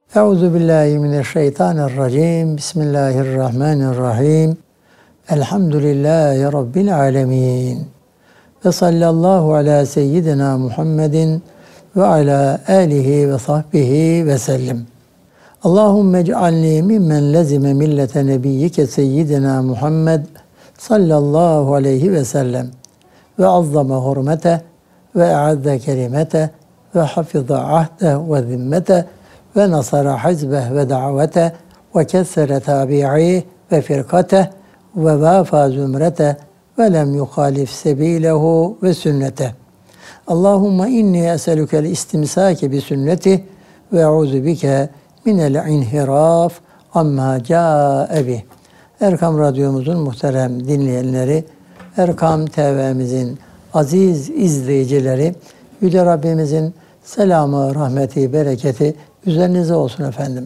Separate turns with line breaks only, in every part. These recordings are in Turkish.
Euzu billahi mineşşeytanirracim. Bismillahirrahmanirrahim. Elhamdülillahi Rabbil alemin. Ve sallallahu ala seyyidina Muhammedin ve ala alihi ve sahbihi ve sellem. Allahümme ec'alni mimmen lezime millete nebiyyike seyyidina Muhammed sallallahu aleyhi ve sellem ve azzama hurmete ve e'azze kerimete ve hafiza ahde ve zimmete ve nasara hizbeh ve da'vete ve kessere tabi'i ve firkate ve vafa zümrete ve lem yuhalif sebilehu ve sünnete. Allahümme inni eselükel istimsake bi sünneti ve euzu bike minel inhiraf amma câe bih. Erkam Radyomuzun muhterem dinleyenleri, Erkam TV'mizin aziz izleyicileri, Yüce Rabbimizin selamı, rahmeti, bereketi üzerinize olsun efendim.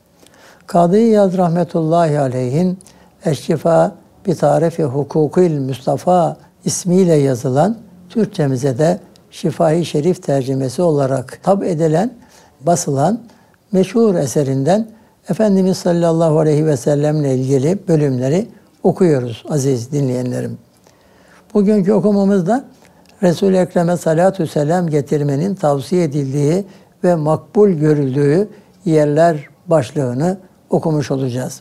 Kadı İyad rahmetullahi aleyhin Eşşifa bi tarifi hukukil Mustafa ismiyle yazılan, Türkçemize de Şifa-i Şerif tercümesi olarak tab edilen, basılan meşhur eserinden Efendimiz sallallahu aleyhi ve sellemle ilgili bölümleri okuyoruz aziz dinleyenlerim. Bugünkü okumamızda Resul-i Ekrem'e salatü selam getirmenin tavsiye edildiği ve makbul görüldüğü yerler başlığını okumuş olacağız.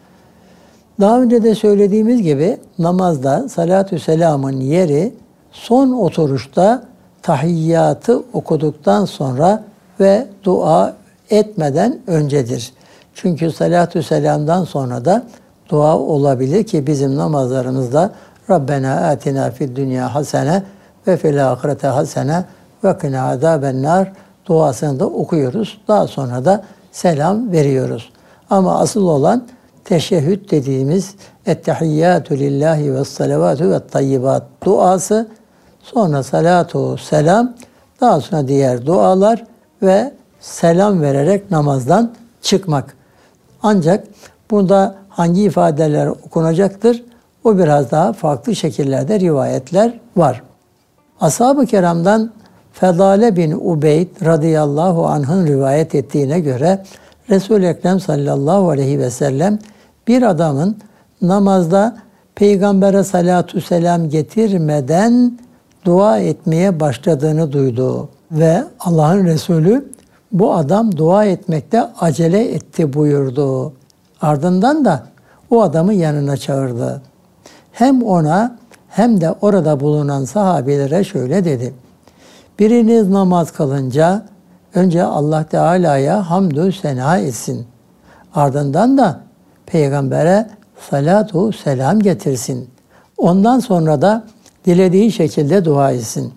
Daha önce de söylediğimiz gibi namazda salatü selamın yeri son oturuşta tahiyyatı okuduktan sonra ve dua etmeden öncedir. Çünkü salatü selamdan sonra da dua olabilir ki bizim namazlarımızda Rabbena atina fid dünya hasene ve fil ahirete hasene ve kina azabennar duasını da okuyoruz. Daha sonra da selam veriyoruz. Ama asıl olan teşehhüd dediğimiz ettehiyyatü lillahi ve salavatü ve tayyibat duası, sonra salatu selam, daha sonra diğer dualar ve selam vererek namazdan çıkmak. Ancak burada hangi ifadeler okunacaktır? O biraz daha farklı şekillerde rivayetler var. Ashab-ı kiramdan Fedale bin Ubeyd radıyallahu anh'ın rivayet ettiğine göre Resul-i Ekrem sallallahu aleyhi ve sellem bir adamın namazda Peygamber'e salatü selam getirmeden dua etmeye başladığını duydu. Ve Allah'ın Resulü bu adam dua etmekte acele etti buyurdu. Ardından da o adamı yanına çağırdı. Hem ona hem de orada bulunan sahabilere şöyle dedi. Biriniz namaz kılınca önce Allah Teala'ya hamdü sena etsin. Ardından da Peygamber'e salatu selam getirsin. Ondan sonra da dilediği şekilde dua etsin.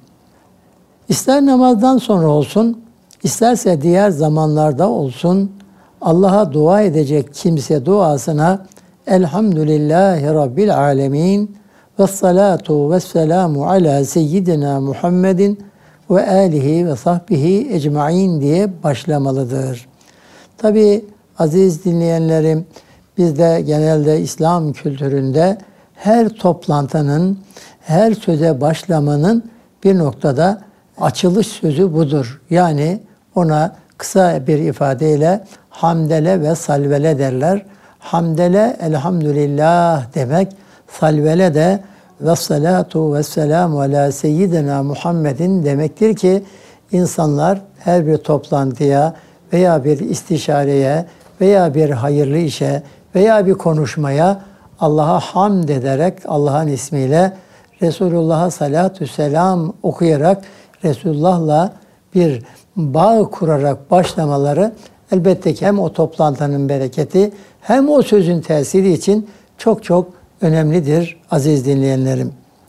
İster namazdan sonra olsun, isterse diğer zamanlarda olsun, Allah'a dua edecek kimse duasına Elhamdülillahi Rabbil alemin ve salatu ve selamu ala seyyidina Muhammedin ve alihi ve sahbihi ecmain diye başlamalıdır. Tabi aziz dinleyenlerim, bizde genelde İslam kültüründe her toplantının, her söze başlamanın bir noktada açılış sözü budur. Yani ona kısa bir ifadeyle hamdele ve salvele derler. Hamdele elhamdülillah demek, salvele de ve salatu ve selamu ala seyyidina Muhammedin demektir ki insanlar her bir toplantıya veya bir istişareye veya bir hayırlı işe veya bir konuşmaya Allah'a hamd ederek Allah'ın ismiyle Resulullah'a salatü selam okuyarak Resulullah'la bir bağ kurarak başlamaları elbette ki hem o toplantının bereketi hem o sözün tesiri için çok çok önemlidir aziz dinleyenlerim.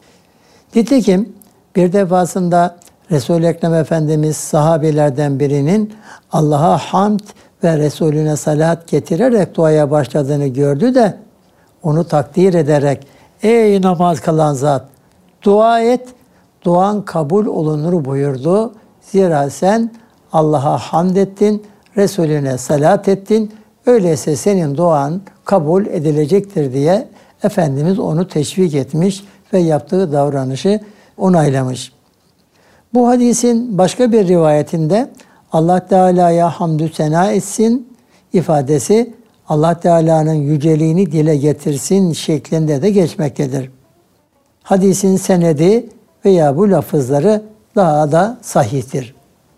Nitekim bir defasında Resul-i Ekrem Efendimiz sahabelerden birinin Allah'a hamd ve Resulüne salat getirerek duaya başladığını gördü de onu takdir ederek ey namaz kılan zat dua et, duan kabul olunur buyurdu. Zira sen Allah'a hamd ettin, Resulüne salat ettin, öyleyse senin duan kabul edilecektir diye Efendimiz onu teşvik etmiş ve yaptığı davranışı onaylamış. Bu hadisin başka bir rivayetinde Allah Teala'ya hamdü sena etsin, ifadesi Allah Teala'nın yüceliğini dile getirsin şeklinde de geçmektedir. Hadisin senedi veya bu lafızları daha da sahihtir.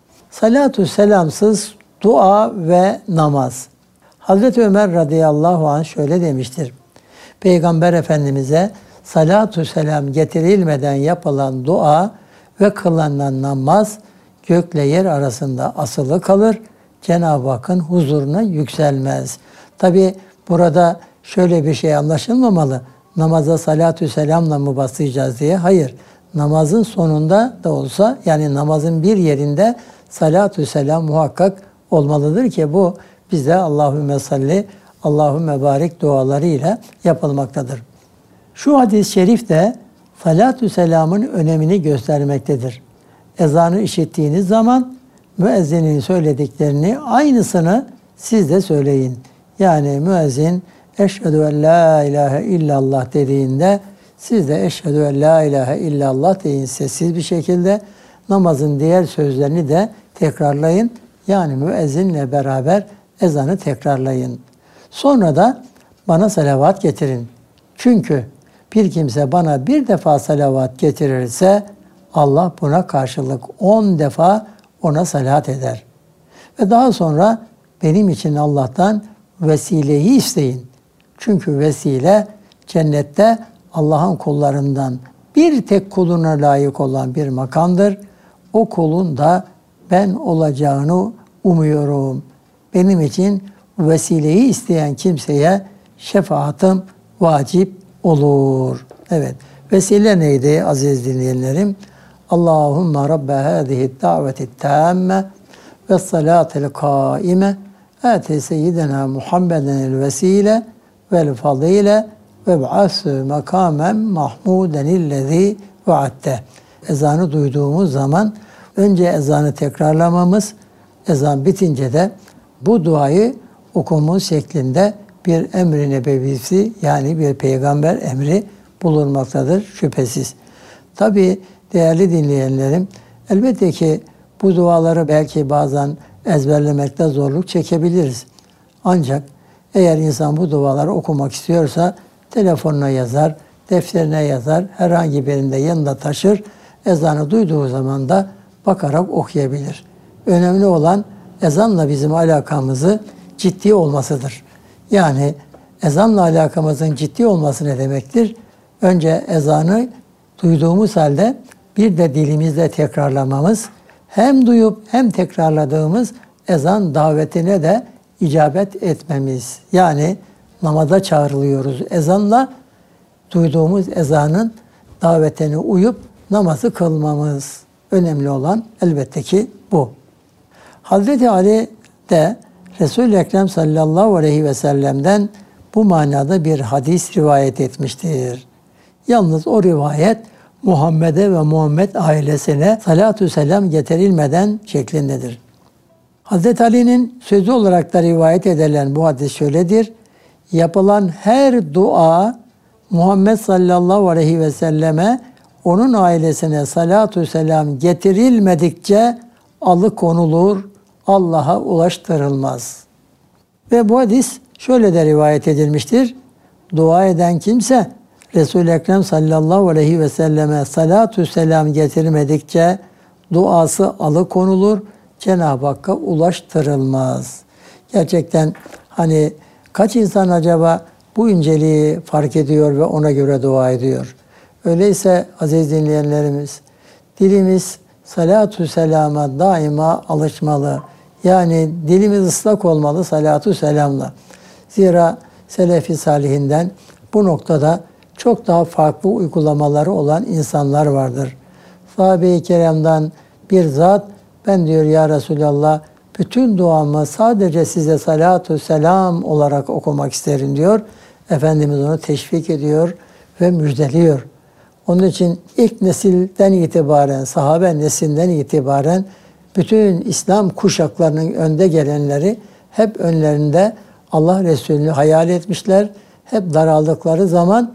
Salatü selamsız dua ve namaz. Hazreti Ömer radıyallahu anh şöyle demiştir. Peygamber Efendimiz'e salatü selam getirilmeden yapılan dua ve kılınan namaz gökle yer arasında asılı kalır. Cenab-ı Hakk'ın huzuruna yükselmez. Tabi burada şöyle bir şey anlaşılmamalı. Namaza salatü selamla mı başlayacağız diye. Hayır. Namazın sonunda da olsa, yani namazın bir yerinde salatü selam muhakkak olmalıdır ki bu bize Allahümme salli, Allahümme barik dualarıyla yapılmaktadır. Şu hadis-i şerif de salatü selamın önemini göstermektedir. Ezanı işittiğiniz zaman müezzinin söylediklerini aynısını siz de söyleyin. Yani müezzin eşhedü en la ilahe illallah dediğinde siz de eşhedü en la ilahe illallah deyin sessiz bir şekilde. Namazın diğer sözlerini de tekrarlayın. Yani müezzinle beraber ezanı tekrarlayın. Sonra da bana salavat getirin. Çünkü bir kimse bana bir defa salavat getirirse Allah buna karşılık 10 defa ona salat eder. Ve daha sonra benim için Allah'tan vesileyi isteyin. Çünkü vesile cennette Allah'ın kullarından bir tek kuluna layık olan bir makamdır. O kulun da ben olacağını umuyorum. Benim için vesileyi isteyen kimseye şefaatim vacip olur. Evet. Vesile neydi aziz dinleyenlerim? Allahümme Rabbe hâzihi daveti tâmme ve salâtel kâime âti seyyidina Muhammedenil vesile vel fadile ve ba'asü makamen mahmudenillezî vaadte. Ezanı duyduğumuz zaman önce ezanı tekrarlamamız, ezan bitince de bu duayı okumamız şeklinde bir emri nebevisi, yani bir peygamber emri bulunmaktadır şüphesiz. Tabi değerli dinleyenlerim, elbette ki bu duaları belki bazen ezberlemekte zorluk çekebiliriz. Ancak eğer insan bu duaları okumak istiyorsa telefonuna yazar, defterine yazar, herhangi birinde yanında taşır, ezanı duyduğu zaman da bakarak okuyabilir. Önemli olan ezanla bizim alakamızı ciddi olmasıdır. Yani ezanla alakamızın ciddi olması ne demektir? Önce ezanı duyduğumuz halde bir de dilimizle tekrarlamamız, hem duyup hem tekrarladığımız ezan davetine de icabet etmemiz. Yani namaza çağrılıyoruz ezanla, duyduğumuz ezanın davetine uyup namazı kılmamız. Önemli olan elbette ki bu. Hazreti Ali de Resul-i Ekrem sallallahu aleyhi ve sellem'den bu manada bir hadis rivayet etmiştir. Yalnız o rivayet Muhammed'e ve Muhammed ailesine salatü selam getirilmeden şeklindedir. Hazreti Ali'nin sözü olarak da rivayet edilen bu hadis şöyledir. Yapılan her dua Muhammed sallallahu aleyhi ve selleme, onun ailesine salatü selam getirilmedikçe alıkonulur, Allah'a ulaştırılmaz. Ve bu hadis şöyle de rivayet edilmiştir. Dua eden kimse Resul-i Ekrem sallallahu aleyhi ve selleme salatü selam getirmedikçe duası alıkonulur, Cenab-ı Hakk'a ulaştırılmaz. Gerçekten hani kaç insan acaba bu inceliği fark ediyor ve ona göre dua ediyor? Öyleyse aziz dinleyenlerimiz, dilimiz salatü selama daima alışmalı. Yani dilimiz ıslak olmalı salatü selamla. Zira Selefi Salihinden bu noktada çok daha farklı uygulamaları olan insanlar vardır. Sahabe-i kiramdan bir zat, ben diyor ya Resulallah, bütün duamı sadece size salatü selam olarak okumak isterim diyor. Efendimiz onu teşvik ediyor ve müjdeliyor. Onun için ilk nesilden itibaren, sahabe neslinden itibaren bütün İslam kuşaklarının önde gelenleri hep önlerinde Allah Resulü'nü hayal etmişler. Hep daraldıkları zaman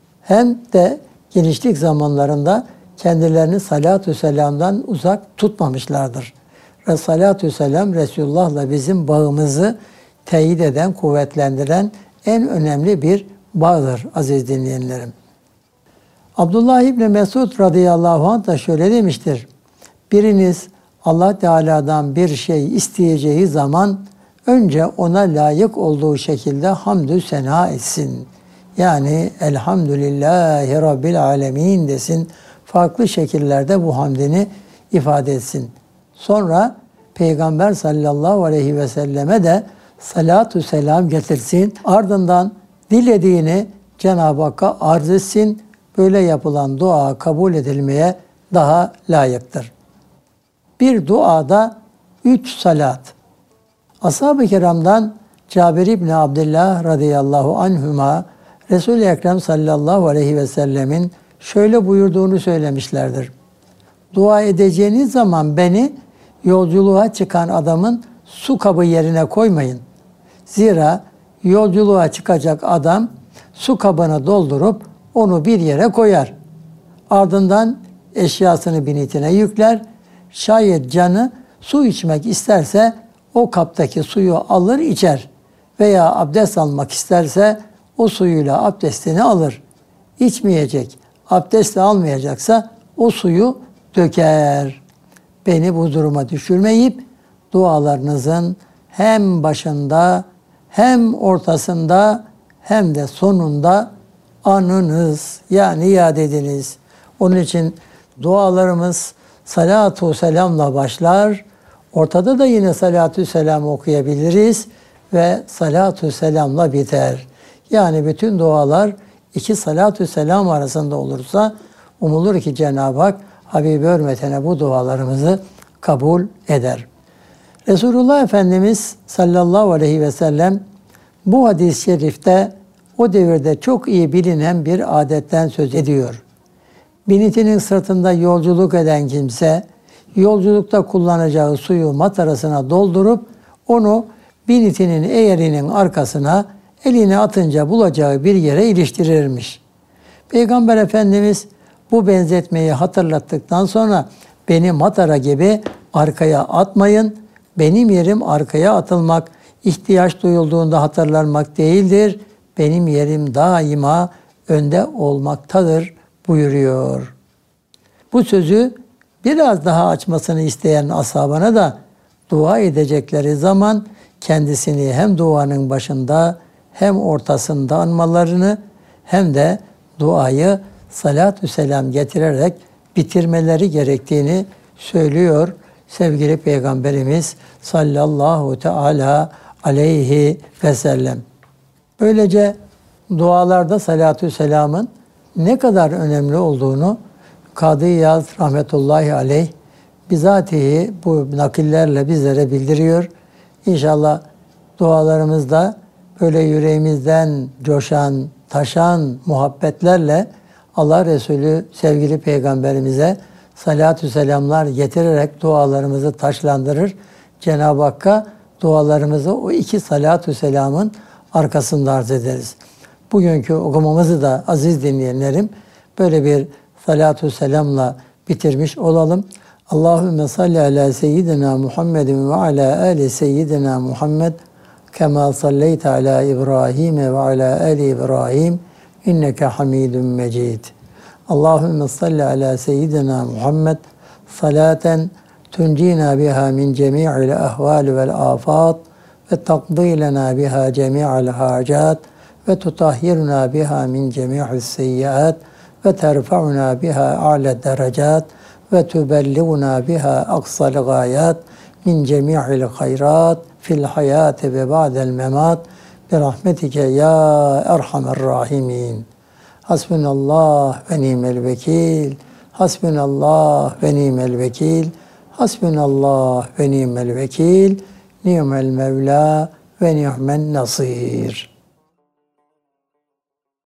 hem de genişlik zamanlarında kendilerini salatü selamdan uzak tutmamışlardır. Ve salatü selam Resulullah'la bizim bağımızı teyit eden, kuvvetlendiren en önemli bir bağdır aziz dinleyenlerim. Abdullah İbni Mesud radıyallahu anh da şöyle demiştir. Biriniz Allah Teala'dan bir şey isteyeceği zaman önce ona layık olduğu şekilde hamdü sena etsin. Yani elhamdülillahi rabbil alemin desin. Farklı şekillerde bu hamdini ifade etsin. Sonra Peygamber sallallahu aleyhi ve selleme de salatu selam getirsin. Ardından dilediğini Cenab-ı Hakk'a arz etsin. Böyle yapılan dua kabul edilmeye daha layıktır. Bir duada 3 salat. Ashab-ı kiramdan Cabir İbni Abdullah radıyallahu anhuma Resul-i Ekrem sallallahu aleyhi ve sellemin şöyle buyurduğunu söylemişlerdir. Dua edeceğiniz zaman beni yolculuğa çıkan adamın su kabı yerine koymayın. Zira yolculuğa çıkacak adam su kabını doldurup onu bir yere koyar. Ardından eşyasını binitine yükler. Şayet canı su içmek isterse o kaptaki suyu alır içer. Veya abdest almak isterse o suyuyla abdestini alır. İçmeyecek, abdest almayacaksa o suyu döker. Beni bu duruma düşürmeyip dualarınızın hem başında hem ortasında hem de sonunda anınız yani yad ediniz. Onun için dualarımız salatu selamla başlar. Ortada da yine salatu selam okuyabiliriz ve salatu selamla biter. Yani bütün dualar iki salatu selam arasında olursa umulur ki Cenab-ı Hak Habibi hürmetine bu dualarımızı kabul eder. Resulullah Efendimiz sallallahu aleyhi ve sellem bu hadis-i şerifte o devirde çok iyi bilinen bir adetten söz ediyor. Binitinin sırtında yolculuk eden kimse yolculukta kullanacağı suyu matarasına doldurup onu binitinin eğerinin arkasına elini atınca bulacağı bir yere iliştirirmiş. Peygamber Efendimiz bu benzetmeyi hatırlattıktan sonra beni matara gibi arkaya atmayın, benim yerim arkaya atılmak, ihtiyaç duyulduğunda hatırlanmak değildir, benim yerim daima önde olmaktadır buyuruyor. Bu sözü biraz daha açmasını isteyen ashabına da dua edecekleri zaman kendisini hem duanın başında hem ortasında anmalarını hem de duayı salatü selam getirerek bitirmeleri gerektiğini söylüyor sevgili Peygamberimiz sallallahu teala aleyhi ve sellem. Böylece dualarda salatü selamın ne kadar önemli olduğunu Kadı İyaz rahmetullahi aleyh bizatihi bu nakillerle bizlere bildiriyor. İnşallah dualarımızda böyle yüreğimizden coşan, taşan muhabbetlerle Allah Resulü sevgili Peygamberimize salatü selamlar getirerek dualarımızı taşlandırır. Cenab-ı Hakk'a dualarımızı o iki salatü selamın arkasında arz ederiz. Bugünkü okumamızı da aziz dinleyenlerim böyle bir salatü selamla bitirmiş olalım. Allahümme salli ala seyyidina Muhammedin ve ala ali seyyidina Muhammed kema salleyte ala İbrahim ve ala ali İbrahim inneke hamidun mecid. Allahümme salli ala seyyidina Muhammed salaten tuncina biha min cemi'il ahval vel afat ve taqdi lena biha cemi'il hacat ve tutahhirna biha min cemi'is seyyiat ve terfa'una biha a'la derecat ve tübelliğuna biha aksal gayat min cemi'il hayrat fil hayati ve ba'del memat bi rahmetike ya erhamer rahimin. Hasbunallah ve ni'mel vekil. Hasbunallah ve ni'mel vekil. Hasbunallah ve ni'mel vekil. Ni'mel mevla ve ni'men nasir.